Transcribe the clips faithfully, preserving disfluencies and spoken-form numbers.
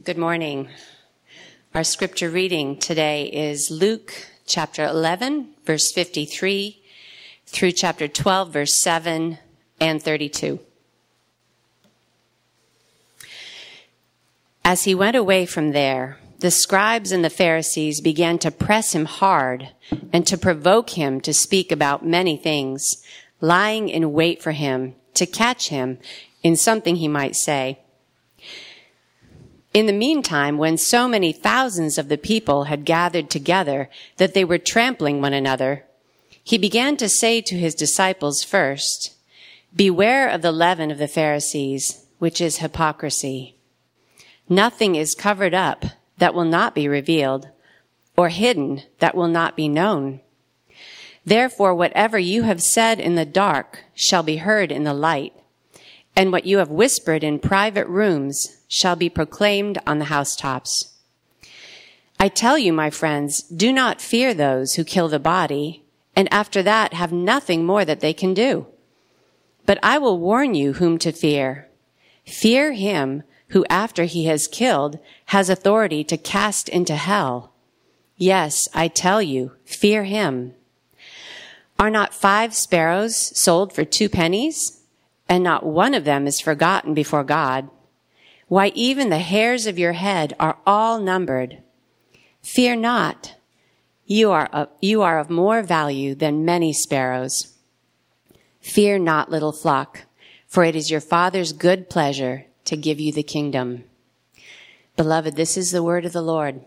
Good morning. Our scripture reading today is Luke chapter eleven, verse fifty-three, through chapter twelve, verse seven and thirty-two. As he went away from there, the scribes and the Pharisees began to press him hard and to provoke him to speak about many things, lying in wait for him to catch him in something he might say. In the meantime, when so many thousands of the people had gathered together that they were trampling one another, he began to say to his disciples first, "Beware of the leaven of the Pharisees, which is hypocrisy. Nothing is covered up that will not be revealed, or hidden that will not be known. Therefore, whatever you have said in the dark shall be heard in the light, and what you have whispered in private rooms shall be proclaimed on the housetops. I tell you, my friends, do not fear those who kill the body, and after that have nothing more that they can do. But I will warn you whom to fear. Fear him who, after he has killed, has authority to cast into hell. Yes, I tell you, fear him. Are not five sparrows sold for two pennies? And not one of them is forgotten before God. Why, even the hairs of your head are all numbered. Fear not. You are of, you are of more value than many sparrows. Fear not, little flock, for it is your Father's good pleasure to give you the kingdom." Beloved, this is the word of the Lord.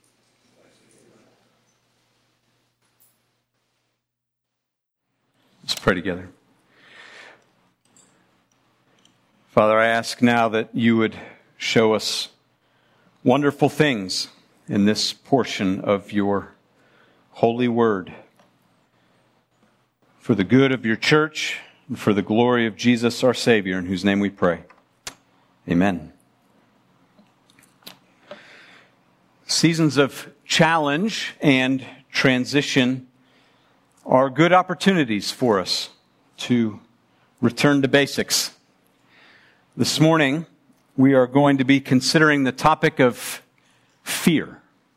Let's pray together. Father, I ask now that you would show us wonderful things in this portion of your holy word for the good of your church and for the glory of Jesus our Savior, in whose name we pray. Amen. Seasons of challenge and transition are good opportunities for us to return to basics. This morning, we are going to be considering the topic of fear.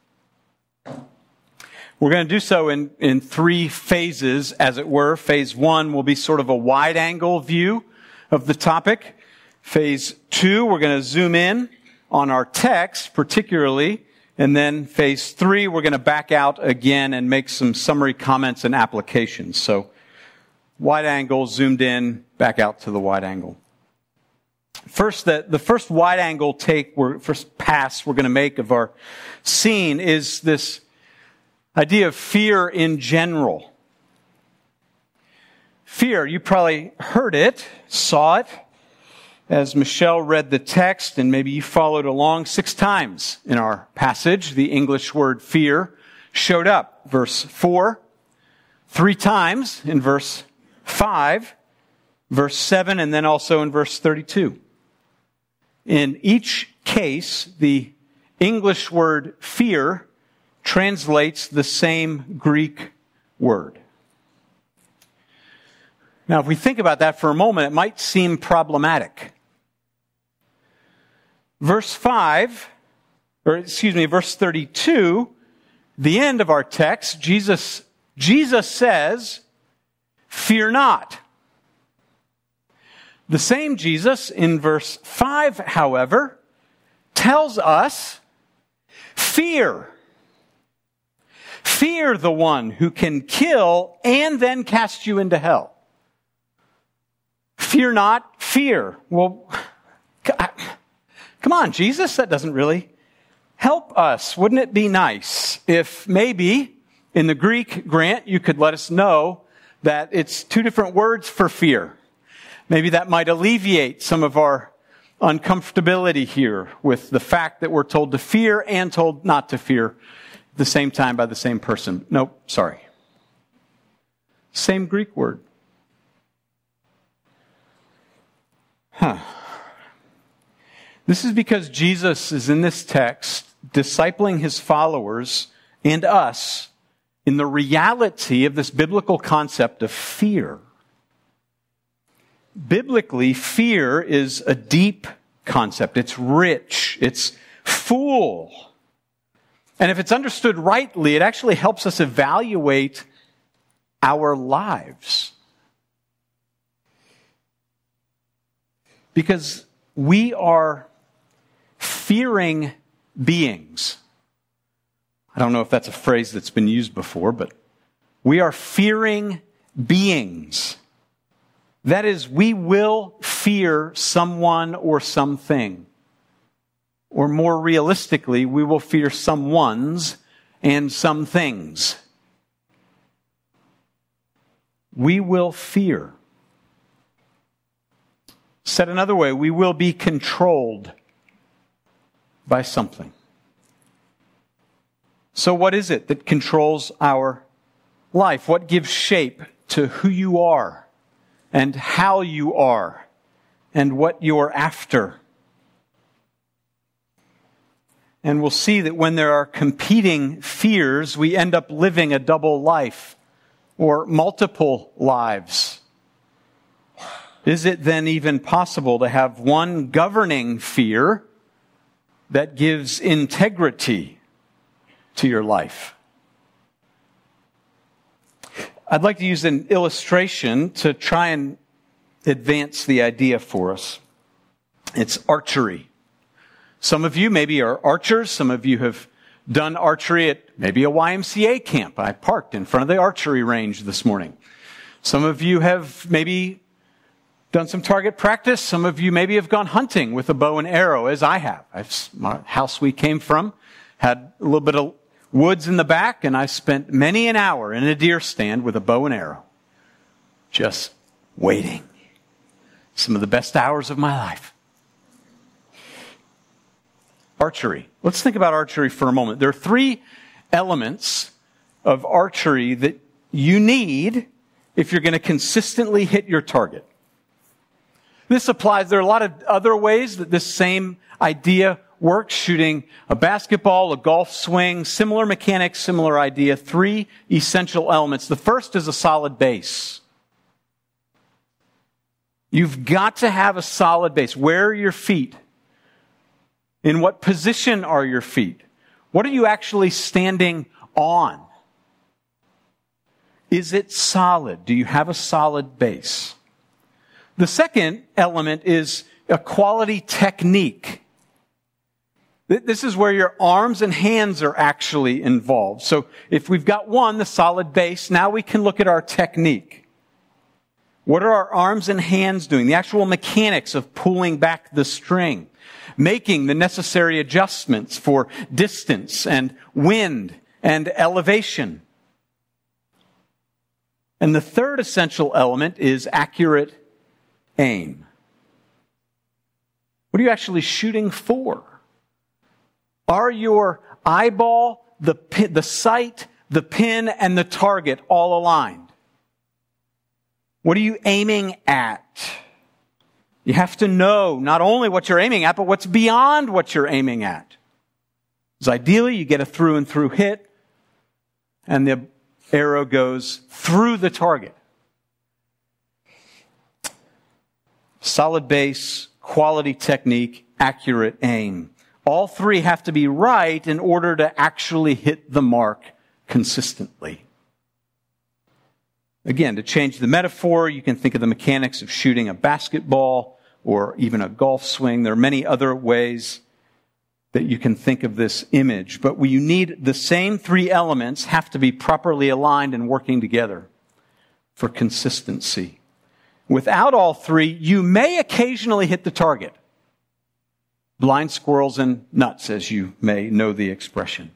We're going to do so in, in three phases, as it were. Phase one will be sort of a wide-angle view of the topic. Phase two, we're going to zoom in on our text, particularly. And then phase three, we're going to back out again and make some summary comments and applications. So, wide angle, zoomed in, back out to the wide angle. First, the, the first wide-angle take, we're, first pass we're going to make of our scene is this idea of fear in general. Fear, you probably heard it, saw it, as Michelle read the text, and maybe you followed along. Six times in our passage, the English word fear showed up. Verse four, three times in verse five, verse seven, and then also in verse thirty-two. In each case, the English word fear translates the same Greek word. Now, if we think about that for a moment, it might seem problematic. Verse five, or excuse me, verse thirty-two, the end of our text, Jesus, Jesus says, "Fear not." The same Jesus in verse five, however, tells us, fear. Fear the one who can kill and then cast you into hell. Fear not, fear. Well, come on, Jesus, that doesn't really help us. Wouldn't it be nice if maybe in the Greek, Grant, you could let us know that it's two different words for fear? Maybe that might alleviate some of our uncomfortability here with the fact that we're told to fear and told not to fear at the same time by the same person. Nope, sorry. Same Greek word. Huh. This is because Jesus is in this text discipling his followers and us in the reality of this biblical concept of fear. Biblically, fear is a deep concept. It's rich. It's fool. And if it's understood rightly, it actually helps us evaluate our lives. Because we are fearing beings. I don't know if that's a phrase that's been used before, but we are fearing beings. That is, we will fear someone or something. Or more realistically, we will fear someones and some things. We will fear. Said another way, we will be controlled by something. So what is it that controls our life? What gives shape to who you are and how you are and what you're after? And we'll see that when there are competing fears, we end up living a double life or multiple lives. Is it then even possible to have one governing fear that gives integrity to your life? I'd like to use an illustration to try and advance the idea for us. It's archery. Some of you maybe are archers. Some of you have done archery at maybe a Y M C A camp. I parked in front of the archery range this morning. Some of you have maybe done some target practice. Some of you maybe have gone hunting with a bow and arrow, as I have. I've, my house we came from had a little bit of woods in the back, and I spent many an hour in a deer stand with a bow and arrow, just waiting. Some of the best hours of my life. Archery. Let's think about archery for a moment. There are three elements of archery that you need if you're going to consistently hit your target. This applies, there are a lot of other ways that this same idea works. Shooting a basketball, a golf swing, similar mechanics, similar idea. Three essential elements. The first is a solid base. You've got to have a solid base. Where are your feet? In what position are your feet? What are you actually standing on? Is it solid? Do you have a solid base? The second element is a quality technique. This is where your arms and hands are actually involved. So if we've got one, the solid base, now we can look at our technique. What are our arms and hands doing? The actual mechanics of pulling back the string. Making the necessary adjustments for distance and wind and elevation. And the third essential element is accurate aim. What are you actually shooting for? Are your eyeball, the pin, the sight, the pin, and the target all aligned? What are you aiming at? You have to know not only what you're aiming at, but what's beyond what you're aiming at. Because ideally, you get a through and through hit, and the arrow goes through the target. Solid base, quality technique, accurate aim. All three have to be right in order to actually hit the mark consistently. Again, to change the metaphor, you can think of the mechanics of shooting a basketball or even a golf swing. There are many other ways that you can think of this image. But you need the same three elements have to be properly aligned and working together for consistency. Without all three, you may occasionally hit the target. Blind squirrels and nuts, as you may know the expression.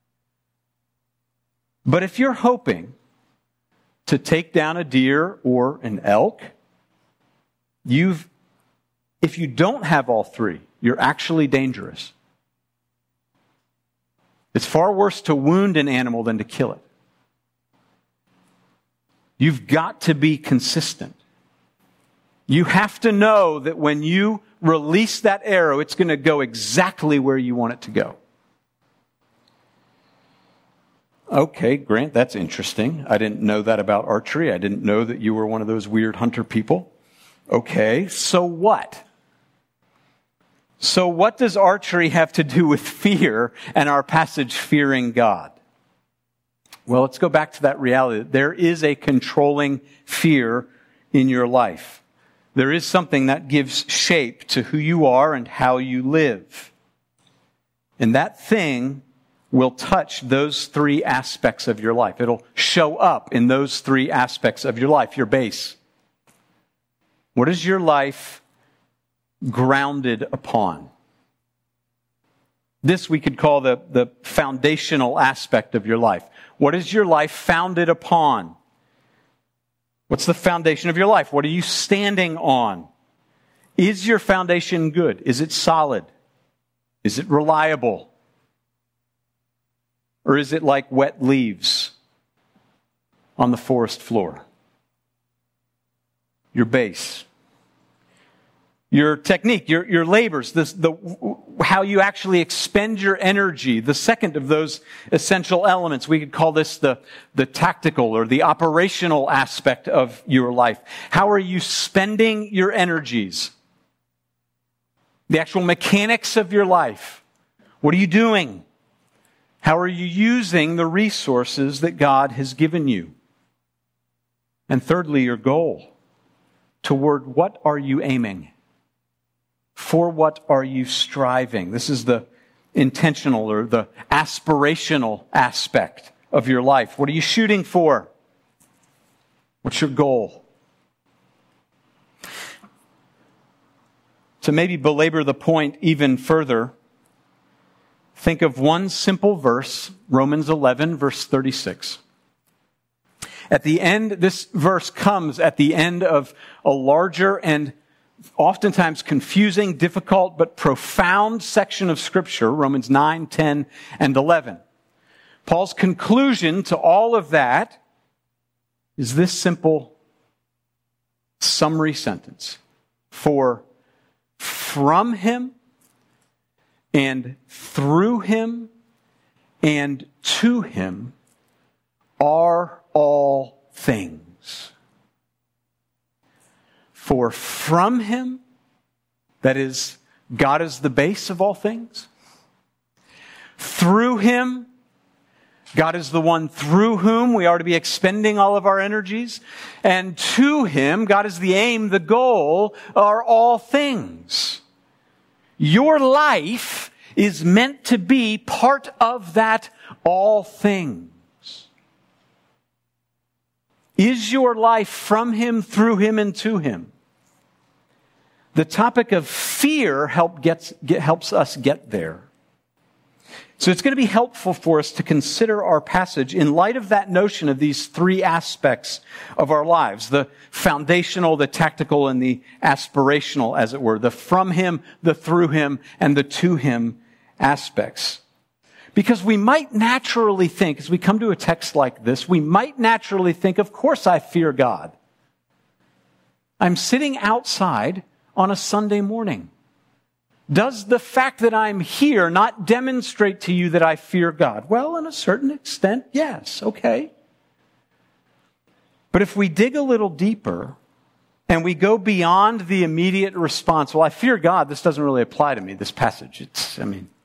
But if you're hoping to take down a deer or an elk, you've, if you don't have all three, you're actually dangerous. It's far worse to wound an animal than to kill it. You've got to be consistent. You have to know that when you release that arrow, it's going to go exactly where you want it to go. Okay, Grant, that's interesting. I didn't know that about archery. I didn't know that you were one of those weird hunter people. Okay, so what? So what does archery have to do with fear and our passage fearing God? Well, let's go back to that reality. There is a controlling fear in your life. There is something that gives shape to who you are and how you live. And that thing will touch those three aspects of your life. It'll show up in those three aspects of your life, your base. What is your life grounded upon? This we could call the, the foundational aspect of your life. What is your life founded upon? What's the foundation of your life? What are you standing on? Is your foundation good? Is it solid? Is it reliable? Or is it like wet leaves on the forest floor? Your base. Your technique, your, your labors, this, the, how you actually expend your energy, the second of those essential elements. We could call this the, the tactical or the operational aspect of your life. How are you spending your energies? The actual mechanics of your life. What are you doing? How are you using the resources that God has given you? And thirdly, your goal. Toward what are you aiming? For what are you striving? This is the intentional or the aspirational aspect of your life. What are you shooting for? What's your goal? To maybe belabor the point even further, think of one simple verse, Romans eleven, verse thirty-six. At the end, this verse comes at the end of a larger and oftentimes confusing, difficult, but profound section of Scripture, Romans nine, ten, and eleven. Paul's conclusion to all of that is this simple summary sentence. For from him and through him and to him are all things. For from him, that is, God is the base of all things. Through him, God is the one through whom we are to be expending all of our energies. And to him, God is the aim, the goal, are all things. Your life is meant to be part of that all things. Is your life from him, through him, and to him? The topic of fear help gets, get, helps us get there. So it's going to be helpful for us to consider our passage in light of that notion of these three aspects of our lives. The foundational, the tactical, and the aspirational, as it were. The from him, the through him, and the to him aspects. Because we might naturally think, as we come to a text like this, we might naturally think, of course I fear God. I'm sitting outside on a Sunday morning. Does the fact that I'm here not demonstrate to you that I fear God? Well, in a certain extent, yes, okay. But if we dig a little deeper and we go beyond the immediate response, well, I fear God, this doesn't really apply to me, this passage. It's, I mean,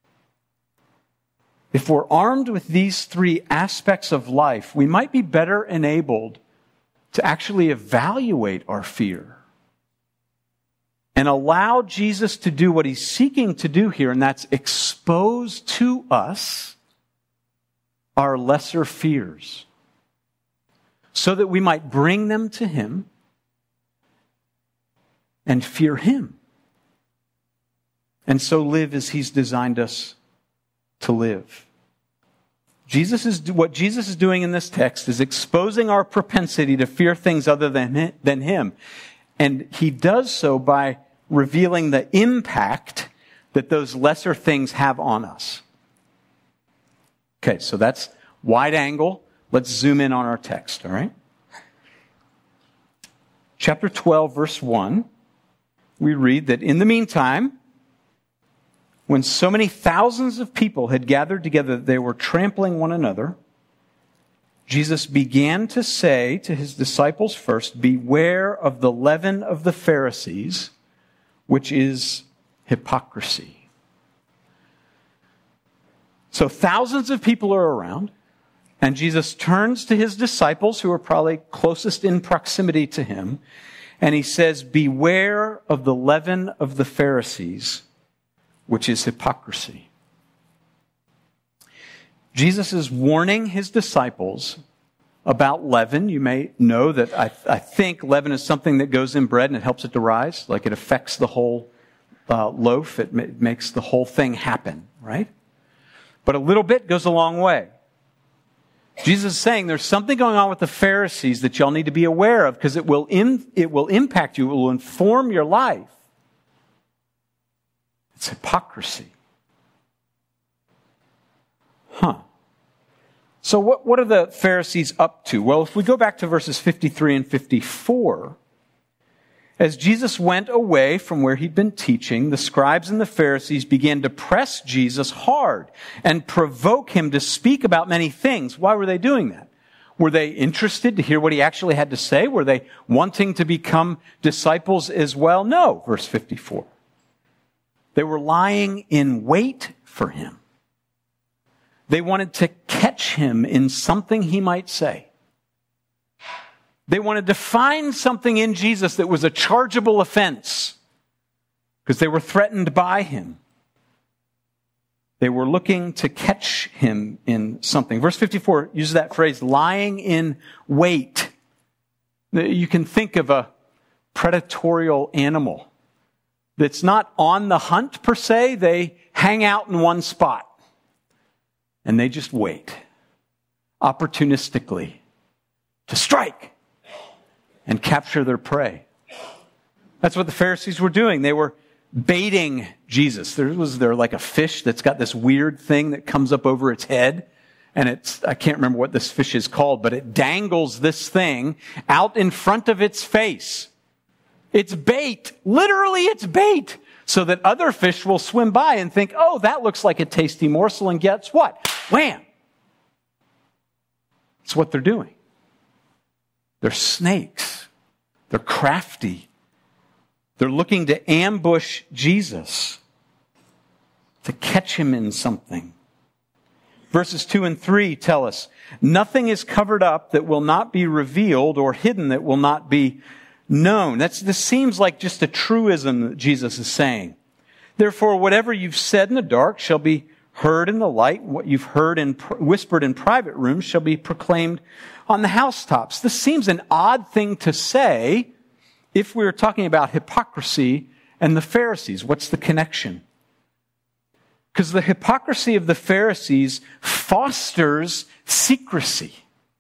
if we're armed with these three aspects of life, we might be better enabled to actually evaluate our fear and allow Jesus to do what he's seeking to do here, and that's expose to us our lesser fears so that we might bring them to him and fear him, and so live as he's designed us to live. Jesus is what Jesus is doing in this text is exposing our propensity to fear things other than than him. And he does so by revealing the impact that those lesser things have on us. Okay, so that's wide angle. Let's zoom in on our text, all right? Chapter twelve, verse one, we read that in the meantime, when so many thousands of people had gathered together that they were trampling one another, Jesus began to say to his disciples first, beware of the leaven of the Pharisees, which is hypocrisy. So thousands of people are around, and Jesus turns to his disciples, who are probably closest in proximity to him, and he says, beware of the leaven of the Pharisees, which is hypocrisy. Jesus is warning his disciples about leaven. You may know that I, I think leaven is something that goes in bread and it helps it to rise. Like it affects the whole uh, loaf. It, ma- it makes the whole thing happen, right? But a little bit goes a long way. Jesus is saying there's something going on with the Pharisees that y'all need to be aware of, because it will in, it will impact you. It will inform your life. It's hypocrisy. Huh. So what, what are the Pharisees up to? Well, if we go back to verses fifty-three and fifty-four, as Jesus went away from where he'd been teaching, the scribes and the Pharisees began to press Jesus hard and provoke him to speak about many things. Why were they doing that? Were they interested to hear what he actually had to say? Were they wanting to become disciples as well? No, verse fifty-four. They were lying in wait for him. They wanted to catch him in something he might say. They wanted to find something in Jesus that was a chargeable offense, because they were threatened by him. They were looking to catch him in something. Verse fifty-four uses that phrase, lying in wait. You can think of a predatorial animal that's not on the hunt per se. They hang out in one spot and they just wait opportunistically to strike and capture their prey. That's what the Pharisees were doing. They were baiting Jesus. There was there like a fish that's got this weird thing that comes up over its head. And it's, I can't remember what this fish is called, but it dangles this thing out in front of its face. It's bait. Literally, it's bait. So that other fish will swim by and think, oh, that looks like a tasty morsel. And guess what? Wham! It's what they're doing. They're snakes. They're crafty. They're looking to ambush Jesus, to catch him in something. Verses two and three tell us, nothing is covered up that will not be revealed, or hidden that will not be known. That's, this seems like just a truism that Jesus is saying. Therefore, whatever you've said in the dark shall be heard in the light. What you've heard and whispered in private rooms shall be proclaimed on the housetops. This seems an odd thing to say if we were talking about hypocrisy and the Pharisees. What's the connection? Because the hypocrisy of the Pharisees fosters secrecy.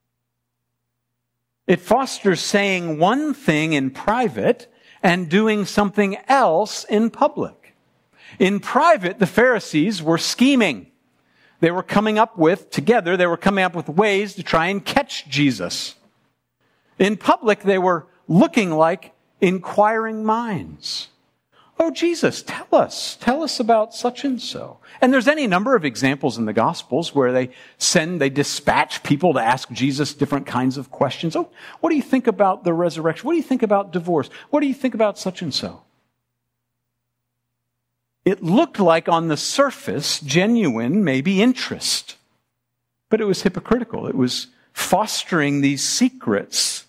It fosters saying one thing in private and doing something else in public. In private, the Pharisees were scheming. They were coming up with, together, they were coming up with ways to try and catch Jesus. In public, they were looking like inquiring minds. Oh, Jesus, tell us. Tell us about such and so. And there's any number of examples in the Gospels where they send, they dispatch people to ask Jesus different kinds of questions. Oh, what do you think about the resurrection? What do you think about divorce? What do you think about such and so? It looked like on the surface, genuine, maybe interest. But it was hypocritical. It was fostering these secrets.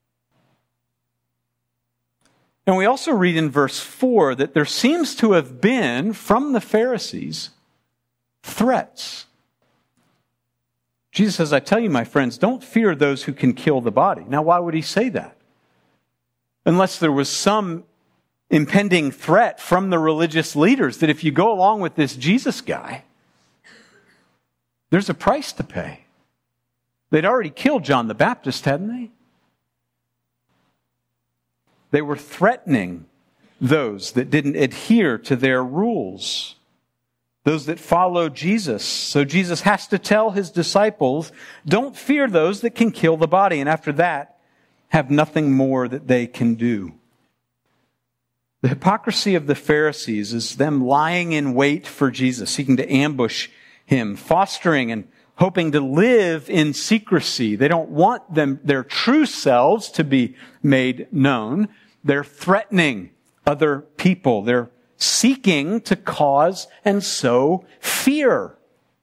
And we also read in verse four that there seems to have been, from the Pharisees, threats. Jesus says, I tell you, my friends, don't fear those who can kill the body. Now, why would he say that? Unless there was some impending threat from the religious leaders that if you go along with this Jesus guy, there's a price to pay. They'd already killed John the Baptist, hadn't they? They were threatening those that didn't adhere to their rules, those that followed Jesus. So Jesus has to tell his disciples, don't fear those that can kill the body, and after that, have nothing more that they can do. The hypocrisy of the Pharisees is them lying in wait for Jesus, seeking to ambush him, fostering and hoping to live in secrecy. They don't want them, their true selves to be made known. They're threatening other people. They're seeking to cause and sow fear.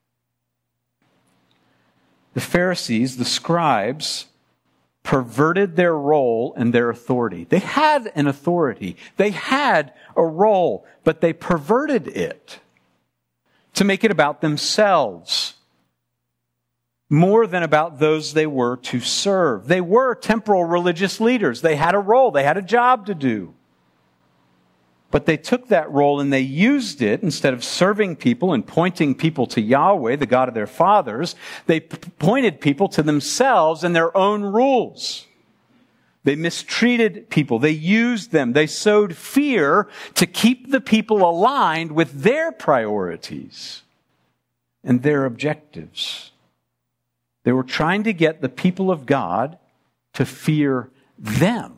The Pharisees, the scribes, perverted their role and their authority. They had an authority. They had a role, but they perverted it to make it about themselves more than about those they were to serve. They were temporal religious leaders. They had a role. They had a job to do. But they took that role and they used it, instead of serving people and pointing people to Yahweh, the God of their fathers, they p- pointed people to themselves and their own rules. They mistreated people. They used them. They sowed fear to keep the people aligned with their priorities and their objectives. They were trying to get the people of God to fear them.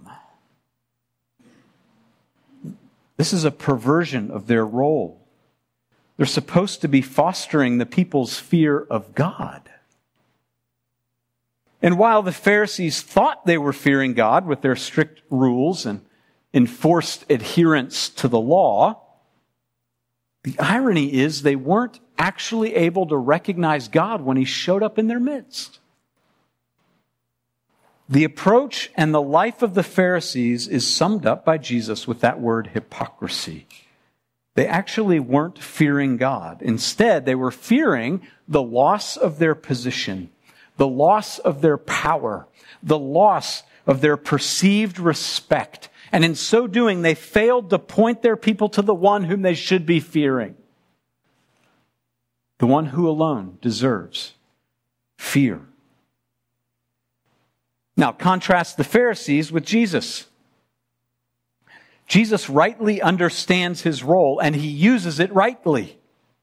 This is a perversion of their role. They're supposed to be fostering the people's fear of God. And while the Pharisees thought they were fearing God with their strict rules and enforced adherence to the law, the irony is they weren't actually able to recognize God when He showed up in their midst. The approach and the life of the Pharisees is summed up by Jesus with that word hypocrisy. They actually weren't fearing God. Instead, they were fearing the loss of their position, the loss of their power, the loss of their perceived respect. And in so doing, they failed to point their people to the one whom they should be fearing, the one who alone deserves fear. Now, contrast the Pharisees with Jesus. Jesus rightly understands his role, and he uses it rightly,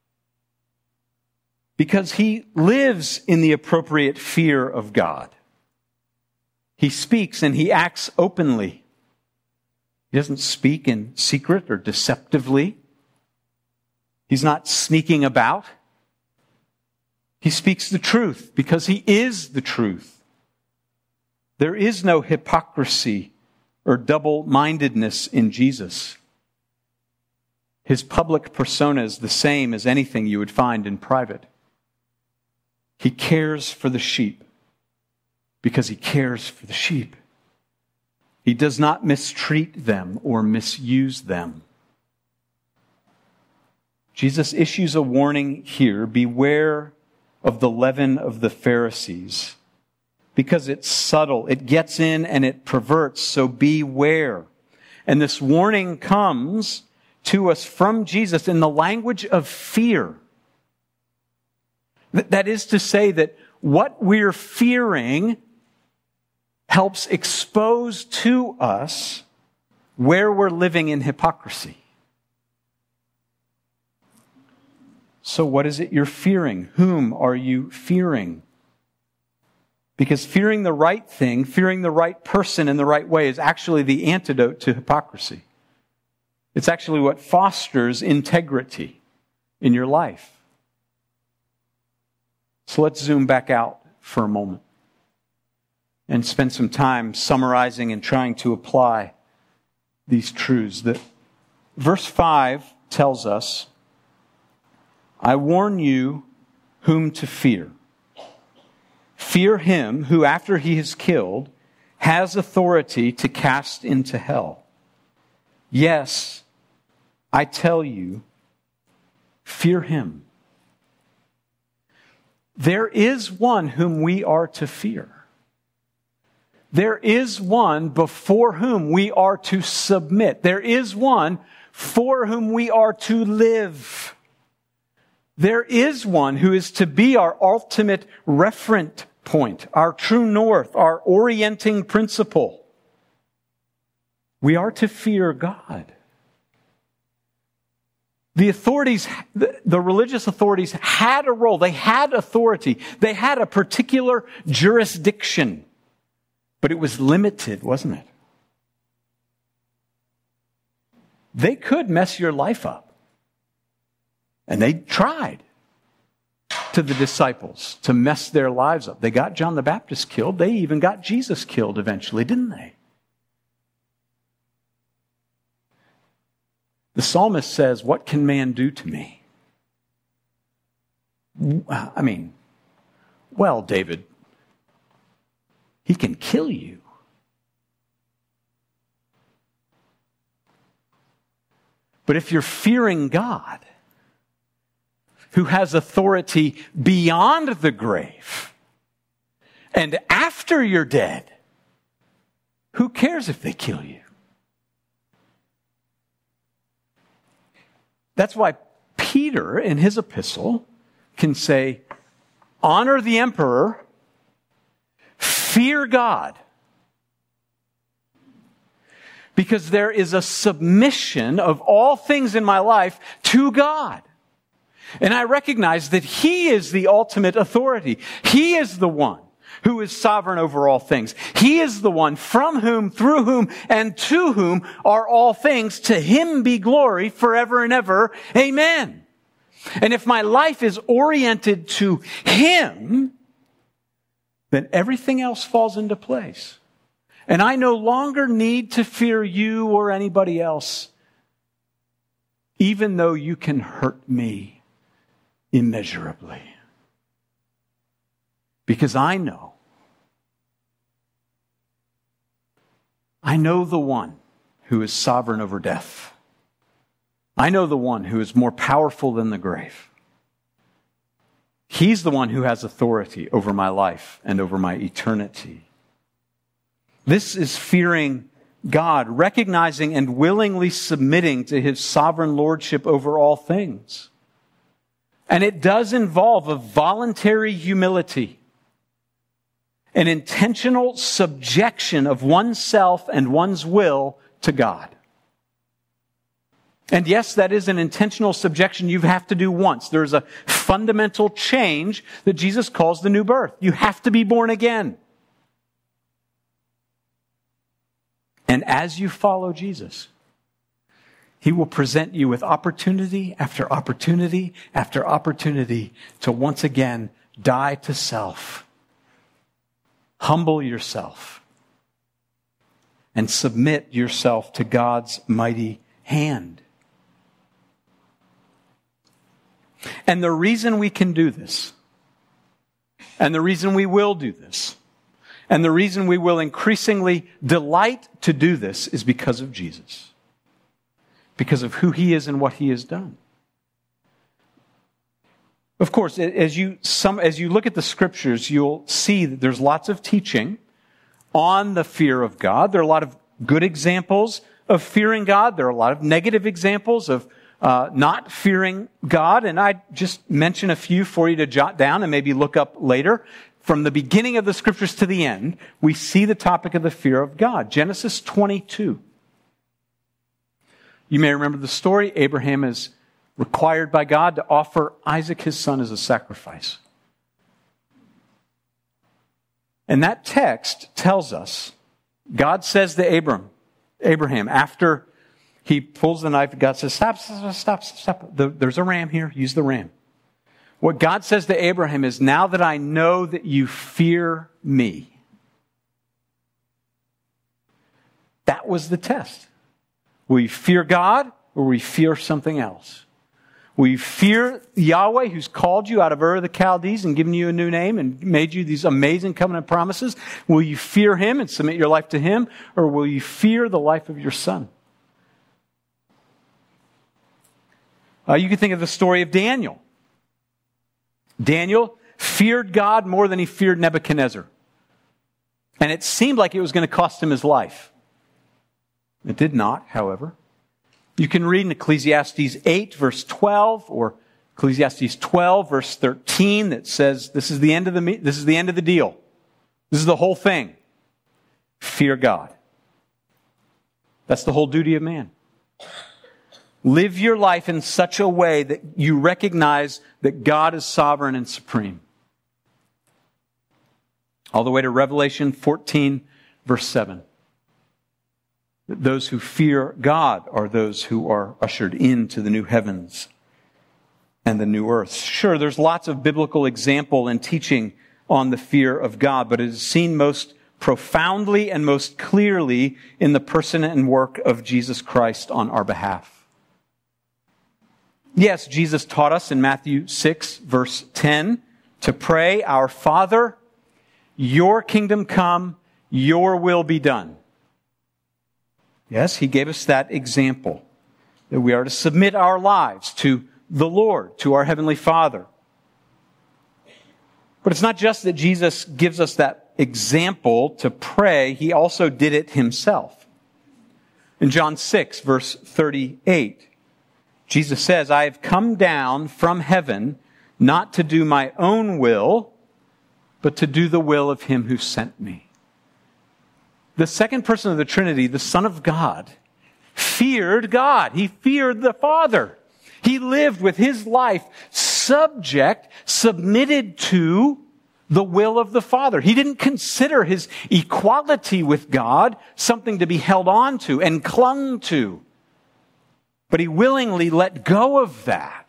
because he lives in the appropriate fear of God. He speaks and he acts openly. He doesn't speak in secret or deceptively. He's not sneaking about. He speaks the truth because he is the truth. There is no hypocrisy or double-mindedness in Jesus. His public persona is the same as anything you would find in private. He cares for the sheep because he cares for the sheep. He does not mistreat them or misuse them. Jesus issues a warning here: beware of the leaven of the Pharisees, because it's subtle. It gets in and it perverts, so beware. And this warning comes to us from Jesus in the language of fear. That is to say that what we're fearing helps expose to us where we're living in hypocrisy. So what is it you're fearing? Whom are you fearing? Because fearing the right thing, fearing the right person in the right way, is actually the antidote to hypocrisy. It's actually what fosters integrity in your life. So let's zoom back out for a moment and spend some time summarizing and trying to apply these truths. That verse five tells us, I warn you whom to fear. Fear him who, after he is killed, has authority to cast into hell. Yes, I tell you, fear him. There is one whom we are to fear. There is one before whom we are to submit. There is one for whom we are to live. There is one who is to be our ultimate referent point, our true north, our orienting principle. We are to fear God. The authorities, the religious authorities had a role. They had authority. They had a particular jurisdiction. But it was limited, wasn't it? They could mess your life up. And they tried to the disciples to mess their lives up. They got John the Baptist killed. They even got Jesus killed eventually, didn't they? The psalmist says, what can man do to me? I mean, well, David, he can kill you. But if you're fearing God, who has authority beyond the grave, and after you're dead, who cares if they kill you? That's why Peter, in his epistle, can say, honor the emperor, fear God. Because there is a submission of all things in my life to God. And I recognize that He is the ultimate authority. He is the one who is sovereign over all things. He is the one from whom, through whom, and to whom are all things. To Him be glory forever and ever. Amen. And if my life is oriented to Him, then everything else falls into place. And I no longer need to fear you or anybody else, even though you can hurt me immeasurably. Because I know, I know the one who is sovereign over death. I know the one who is more powerful than the grave. He's the one who has authority over my life and over my eternity. This is fearing God, recognizing and willingly submitting to His sovereign lordship over all things. And it does involve a voluntary humility, an intentional subjection of oneself and one's will to God. And yes, that is an intentional subjection you have to do once. There's a fundamental change that Jesus calls the new birth. You have to be born again. And as you follow Jesus, He will present you with opportunity after opportunity after opportunity to once again die to self, humble yourself, and submit yourself to God's mighty hand. And the reason we can do this, and the reason we will do this, and the reason we will increasingly delight to do this is because of Jesus. Because of who He is and what He has done. Of course, as you, some, as you look at the Scriptures, you'll see that there's lots of teaching on the fear of God. There are a lot of good examples of fearing God. There are a lot of negative examples of uh, not fearing God. And I just mention a few for you to jot down and maybe look up later. From the beginning of the Scriptures to the end, we see the topic of the fear of God. Genesis twenty-two. You may remember the story. Abraham is required by God to offer Isaac, his son, as a sacrifice. And that text tells us, God says to Abram, Abraham, after he pulls the knife, God says, stop, stop, stop, stop. There's a ram here. Use the ram. What God says to Abraham is, now that I know that you fear me. That was the test. Will you fear God or will you fear something else? Will you fear Yahweh, who's called you out of Ur of the Chaldees and given you a new name and made you these amazing covenant promises? Will you fear Him and submit your life to Him? Or will you fear the life of your son? Uh, you can think of the story of Daniel. Daniel feared God more than he feared Nebuchadnezzar. And it seemed like it was going to cost him his life. It did not, however. You can read in Ecclesiastes eight, verse twelve, or Ecclesiastes twelve, verse thirteen, that says, this is the end of the, this is the end of the deal. This is the whole thing. Fear God. That's the whole duty of man. Live your life in such a way that you recognize that God is sovereign and supreme. All the way to Revelation fourteen, verse seven. Those who fear God are those who are ushered into the new heavens and the new earth. Sure, there's lots of biblical example and teaching on the fear of God, but it is seen most profoundly and most clearly in the person and work of Jesus Christ on our behalf. Yes, Jesus taught us in Matthew six, verse ten, to pray, "Our Father, your kingdom come, your will be done." Yes, he gave us that example, that we are to submit our lives to the Lord, to our Heavenly Father. But it's not just that Jesus gives us that example to pray, he also did it himself. In John six, verse thirty-eight, Jesus says, "I have come down from heaven not to do my own will, but to do the will of him who sent me." The second person of the Trinity, the Son of God, feared God. He feared the Father. He lived with his life subject, submitted to the will of the Father. He didn't consider his equality with God something to be held on to and clung to. But he willingly let go of that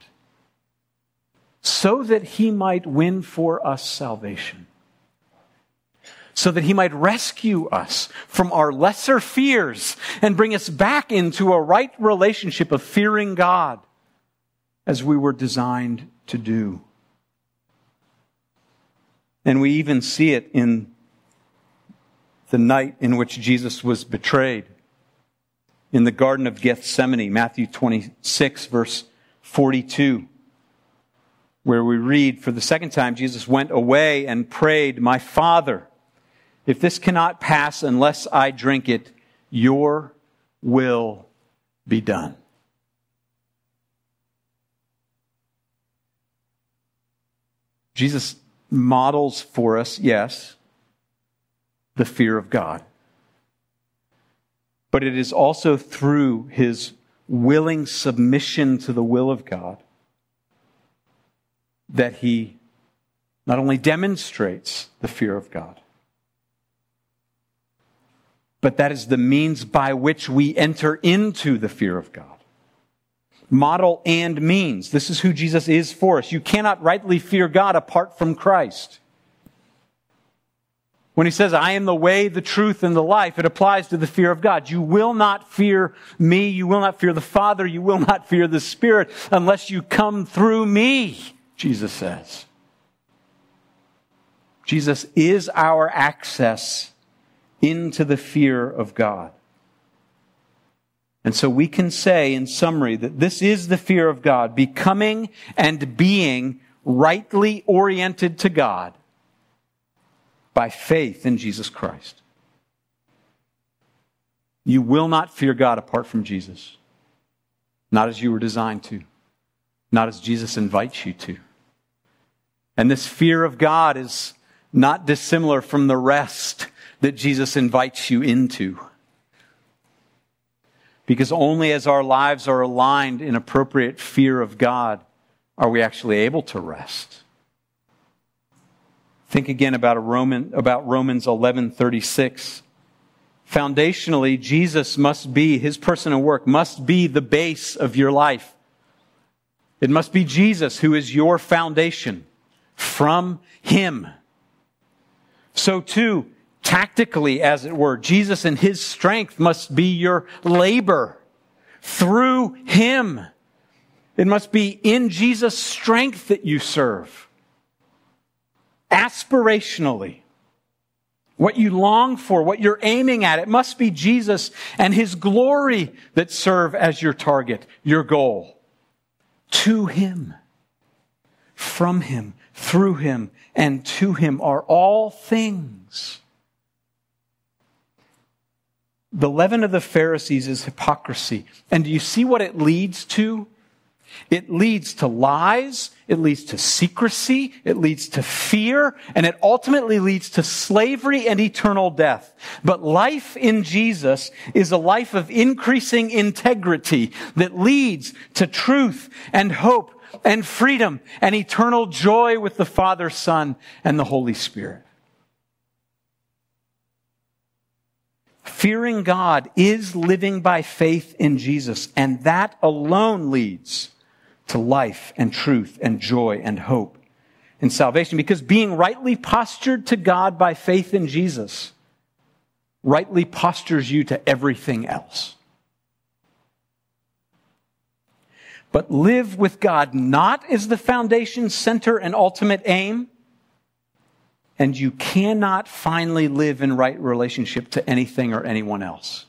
so that he might win for us salvation. So that he might rescue us from our lesser fears and bring us back into a right relationship of fearing God as we were designed to do. And we even see it in the night in which Jesus was betrayed. In the Garden of Gethsemane, Matthew twenty-six, verse forty-two, where we read, "For the second time Jesus went away and prayed, 'My Father, if this cannot pass unless I drink it, your will be done.'" Jesus models for us, yes, the fear of God. But it is also through his willing submission to the will of God that he not only demonstrates the fear of God, but that is the means by which we enter into the fear of God. Model and means. This is who Jesus is for us. You cannot rightly fear God apart from Christ. When he says, "I am the way, the truth, and the life," it applies to the fear of God. You will not fear me. You will not fear the Father. You will not fear the Spirit unless you come through me, Jesus says. Jesus is our access into the fear of God. And so we can say in summary that this is the fear of God, becoming and being rightly oriented to God by faith in Jesus Christ. You will not fear God apart from Jesus. Not as you were designed to. Not as Jesus invites you to. And this fear of God is not dissimilar from the rest that Jesus invites you into. Because only as our lives are aligned in appropriate fear of God are we actually able to rest. Think again about a Roman about Romans eleven thirty-six. Foundationally, Jesus must be, his person and work must be the base of your life. It must be Jesus who is your foundation. From him. So too, tactically, as it were, Jesus and his strength must be your labor. Through him. It must be in Jesus' strength that you serve. Aspirationally. What you long for, what you're aiming at, it must be Jesus and his glory that serve as your target, your goal. To him, from him, through him, and to him are all things. The leaven of the Pharisees is hypocrisy. And do you see what it leads to? It leads to lies, it leads to secrecy, it leads to fear, and it ultimately leads to slavery and eternal death. But life in Jesus is a life of increasing integrity that leads to truth and hope and freedom and eternal joy with the Father, Son, and the Holy Spirit. Fearing God is living by faith in Jesus, and that alone leads to life and truth and joy and hope and salvation. Because being rightly postured to God by faith in Jesus rightly postures you to everything else. but live with God not as the foundation, center, and ultimate aim, and you cannot finally live in right relationship to anything or anyone else.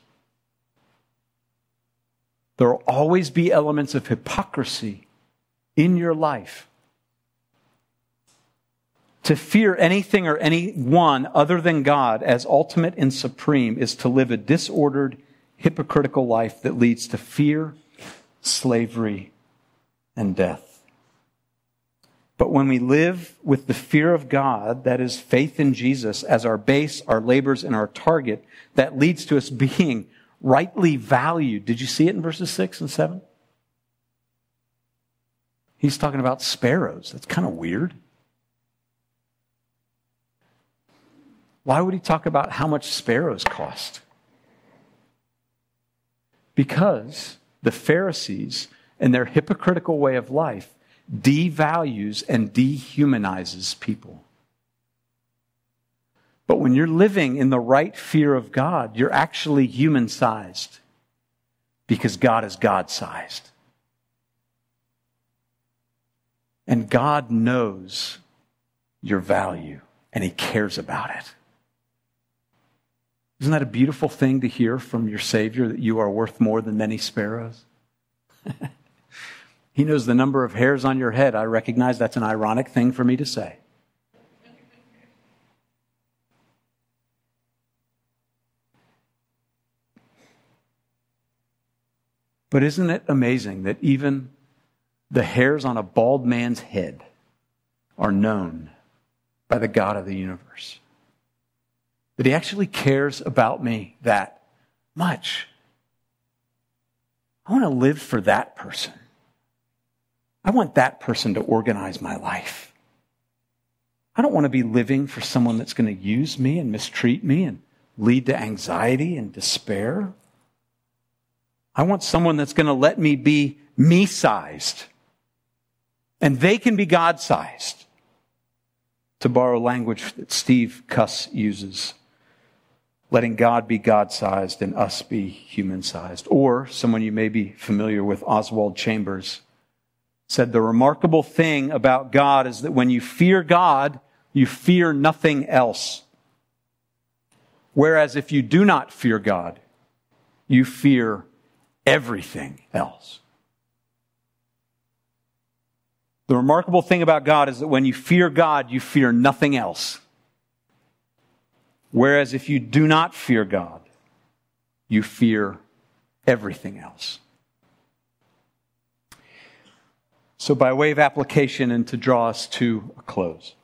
There will always be elements of hypocrisy in your life. To fear anything or anyone other than God as ultimate and supreme is to live a disordered, hypocritical life that leads to fear, slavery, and death. But when we live with the fear of God, that is faith in Jesus, as our base, our labors, and our target, that leads to us being rightly valued. Did you see it in verses six and seven? He's talking about sparrows. That's kind of weird. Why would he talk about how much sparrows cost? Because the Pharisees and their hypocritical way of life devalues and dehumanizes people. But when you're living in the right fear of God, you're actually human-sized because God is God-sized. And God knows your value and He cares about it. Isn't that a beautiful thing to hear from your Savior, that you are worth more than many sparrows? He knows the number of hairs on your head. I recognize that's an ironic thing for me to say. But isn't it amazing that even the hairs on a bald man's head are known by the God of the universe? That He actually cares about me that much. I want to live for that person. I want that person to organize my life. I don't want to be living for someone that's going to use me and mistreat me and lead to anxiety and despair. I want someone that's going to let me be me-sized. And they can be God-sized. To borrow language that Steve Cuss uses. Letting God be God-sized and us be human-sized. Or, someone you may be familiar with, Oswald Chambers, said the remarkable thing about God is that when you fear God, you fear nothing else. Whereas if you do not fear God, you fear everything else. The remarkable thing about God is that when you fear God, you fear nothing else. Whereas if you do not fear God, you fear everything else. So by way of application and to draw us to a close,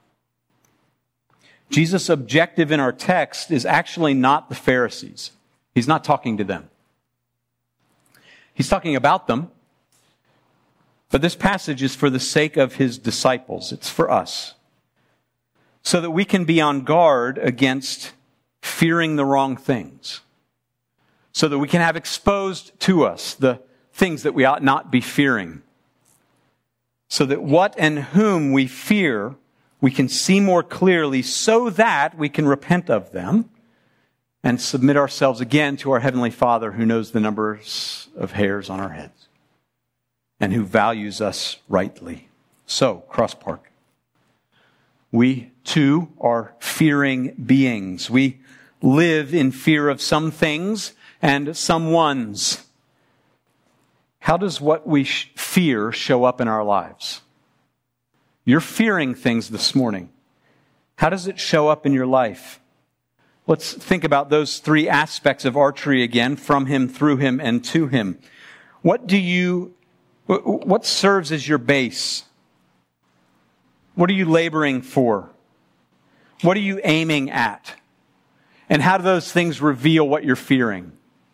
Jesus' objective in our text is actually not the Pharisees. He's not talking to them. He's talking about them. But this passage is for the sake of His disciples. It's for us. So that we can be on guard against fearing the wrong things. So that we can have exposed to us the things that we ought not be fearing. So that what and whom we fear, we can see more clearly so that we can repent of them and submit ourselves again to our Heavenly Father who knows the numbers of hairs on our heads and who values us rightly. So, Cross Park, we too are fearing beings. We live in fear of some things and some ones. How does what we fear show up in our lives? You're fearing things this morning. How does it show up in your life? Let's think about those three aspects of archery again, from Him, through Him, and to Him. What do you, what serves as your base? What are you laboring for? What are you aiming at? And how do those things reveal what you're fearing?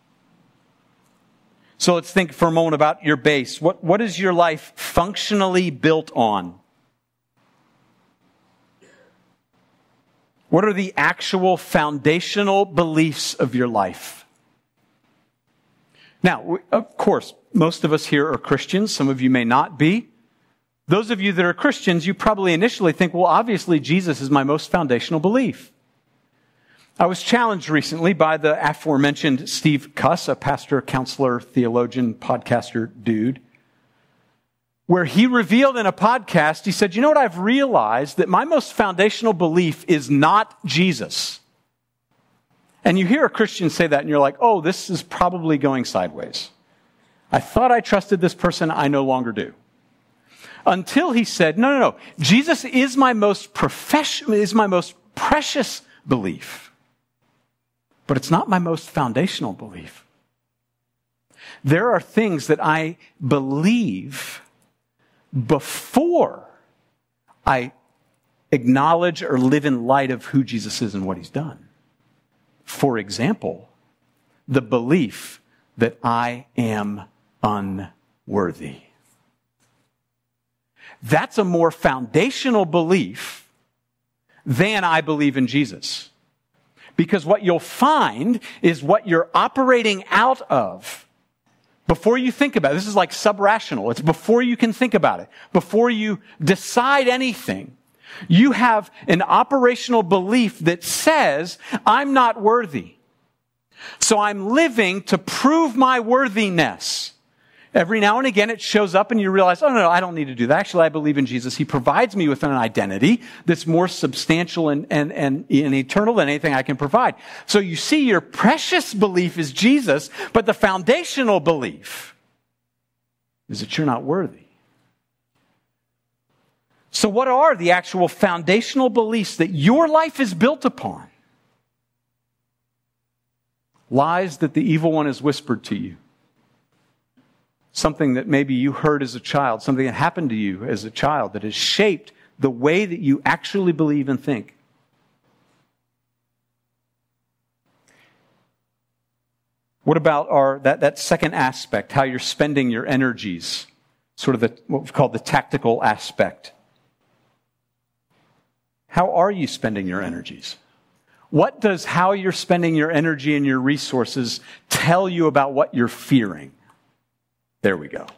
So let's think for a moment about your base. What, what is your life functionally built on? What are the actual foundational beliefs of your life? Now, of course, most of us here are Christians. Some of you may not be. Those of you that are Christians, you probably initially think, well, obviously Jesus is my most foundational belief. I was challenged recently by the aforementioned Steve Cuss, a pastor, counselor, theologian, podcaster dude. where he revealed in a podcast, he said, you know what I've realized? That my most foundational belief is not Jesus. And you hear a Christian say that and you're like, oh, this is probably going sideways. I thought I trusted this person, I no longer do. Until he said, no, no, no, Jesus is my most profession, is my most precious belief. But it's not my most foundational belief. There are things that I believe before I acknowledge or live in light of who Jesus is and what he's done. For example, the belief that I am unworthy. That's a more foundational belief than I believe in Jesus. Because what you'll find is what you're operating out of before you think about it. This is like sub-rational. It's before you can think about it. Before you decide anything. You have an operational belief that says, I'm not worthy. So I'm living to prove my worthiness. Every now and again it shows up and you realize, oh no, no, I don't need to do that. Actually, I believe in Jesus. He provides me with an identity that's more substantial and, and, and, and eternal than anything I can provide. So you see, your precious belief is Jesus, but the foundational belief is that you're not worthy. So what are the actual foundational beliefs that your life is built upon? Lies that the evil one has whispered to you. Something that maybe you heard as a child, something that happened to you as a child that has shaped the way that you actually believe and think. What about our that, that second aspect, how you're spending your energies, sort of the, what we've called the tactical aspect? How are you spending your energies? What does how you're spending your energy and your resources tell you about what you're fearing? There we go.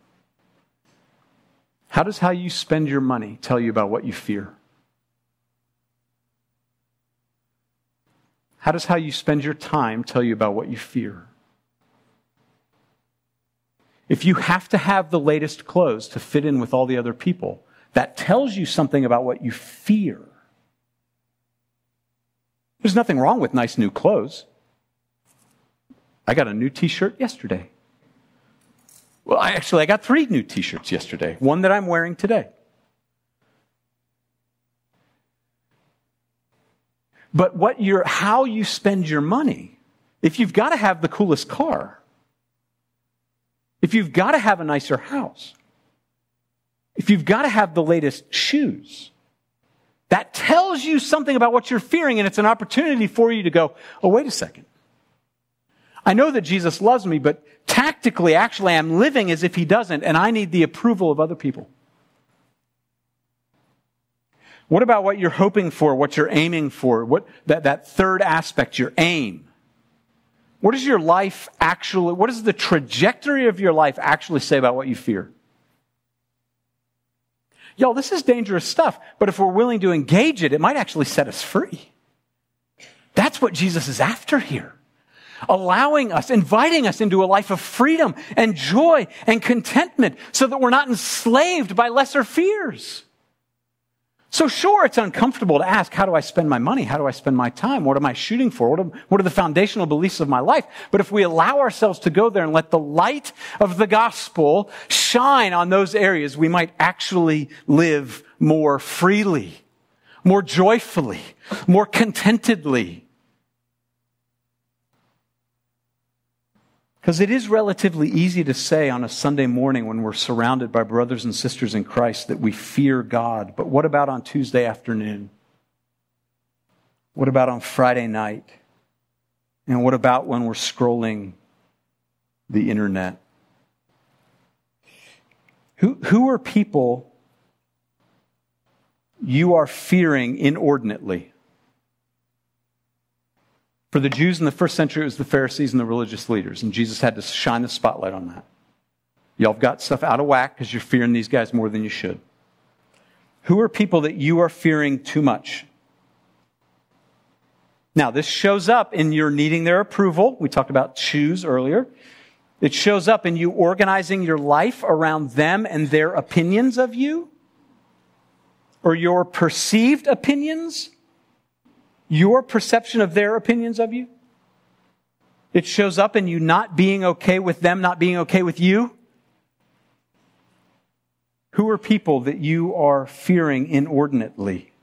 How does how you spend your money tell you about what you fear? How does how you spend your time tell you about what you fear? If you have to have the latest clothes to fit in with all the other people, that tells you something about what you fear. There's nothing wrong with nice new clothes. I got a new t-shirt yesterday. Well, I actually, I got three new t-shirts yesterday. One that I'm wearing today. But what your, how you spend your money, if you've got to have the coolest car, if you've got to have a nicer house, if you've got to have the latest shoes, that tells you something about what you're fearing, and it's an opportunity for you to go, oh, wait a second. I know that Jesus loves me, but tactically, actually, I'm living as if he doesn't, and I need the approval of other people. What about what you're hoping for, what you're aiming for, what that, that third aspect, your aim? What does your life actually, what does the trajectory of your life actually say about what you fear? Y'all, this is dangerous stuff, but if we're willing to engage it, it might actually set us free. That's what Jesus is after here. Allowing us, inviting us into a life of freedom and joy and contentment so that we're not enslaved by lesser fears. So sure, it's uncomfortable to ask, how do I spend my money? How do I spend my time? What am I shooting for? What are, what are the foundational beliefs of my life? But if we allow ourselves to go there and let the light of the gospel shine on those areas, we might actually live more freely, more joyfully, more contentedly. Because it is relatively easy to say on a Sunday morning when we're surrounded by brothers and sisters in Christ that we fear God. But what about on Tuesday afternoon? What about on Friday night? And what about when we're scrolling the internet? Who, who are people you are fearing inordinately? For the Jews in the first century, it was the Pharisees and the religious leaders, and Jesus had to shine the spotlight on that. Y'all have got stuff out of whack because you're fearing these guys more than you should. Who are people that you are fearing too much? Now, this shows up in your needing their approval. We talked about shoes earlier. It shows up in you organizing your life around them and their opinions of you, or your perceived opinions, your perception of their opinions of you. It shows up in you not being okay with them, not being okay with you. Who are people that you are fearing inordinately?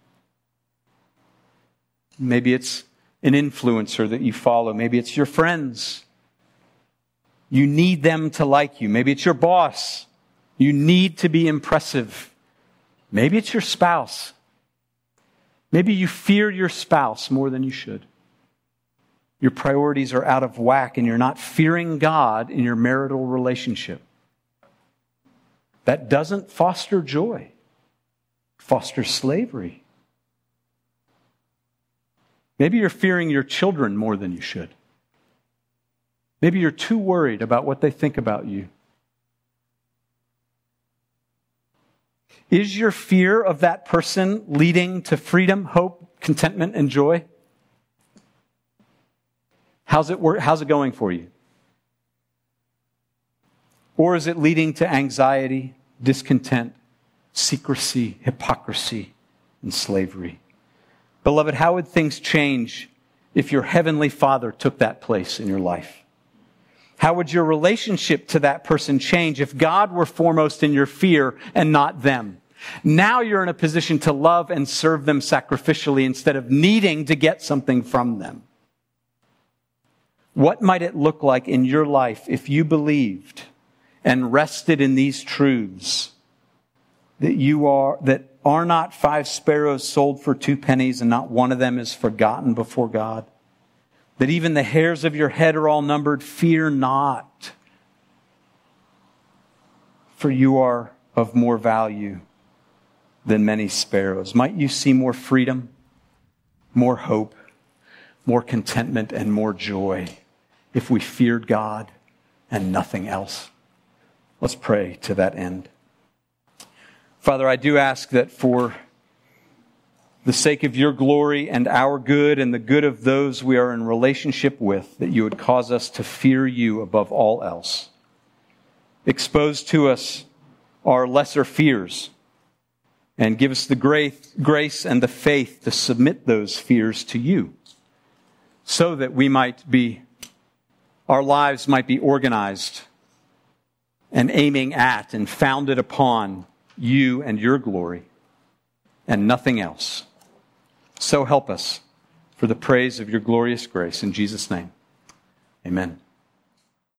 Maybe it's an influencer that you follow. Maybe it's your friends. You need them to like you. Maybe it's your boss. You need to be impressive. Maybe it's your spouse. Maybe you fear your spouse more than you should. Your priorities are out of whack and you're not fearing God in your marital relationship. That doesn't foster joy. It fosters slavery. Maybe you're fearing your children more than you should. Maybe you're too worried about what they think about you. Is your fear of that person leading to freedom, hope, contentment, and joy? How's it work? How's it going for you? Or is it leading to anxiety, discontent, secrecy, hypocrisy, and slavery? Beloved, how would things change if your heavenly Father took that place in your life? How would your relationship to that person change if God were foremost in your fear and not them? Now you're in a position to love and serve them sacrificially instead of needing to get something from them. What might it look like in your life if you believed and rested in these truths that you are, that are not five sparrows sold for two pennies and not one of them is forgotten before God? That even the hairs of your head are all numbered. Fear not, for you are of more value than many sparrows. Might you see more freedom, more hope, more contentment, and more joy if we feared God and nothing else. Let's pray to that end. Father, I do ask that for the sake of your glory and our good and the good of those we are in relationship with, that you would cause us to fear you above all else. Expose to us our lesser fears and give us the grace and the faith to submit those fears to you so that we might be, our lives might be organized and aiming at and founded upon you and your glory and nothing else. So help us for the praise of your glorious grace. In Jesus' name, amen.